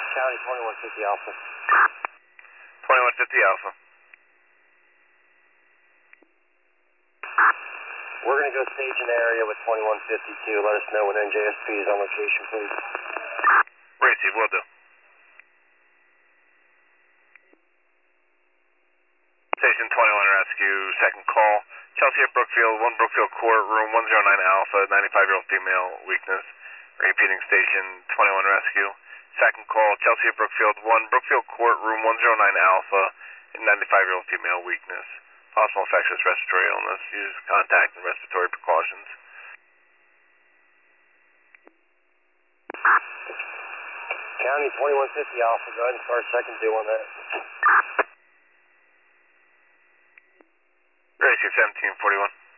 County 2150 Alpha. 2150 Alpha. We're going to go stage an area with 2152. Let us know when NJSP is on location, please. Receive, will do. Station 21 Rescue, second call. Chelsea at Brookfield, 1 Brookfield Court, room 109 Alpha, 95-year-old female, weakness. Repeating station 21 Rescue. Second call, Chelsea at Brookfield, 1 Brookfield Court, room 109 Alpha, 95-year-old female, weakness. Possible infectious respiratory illness. Use contact and respiratory precautions. County 2150 Alpha, go ahead and start second due on that. Rescue 1741.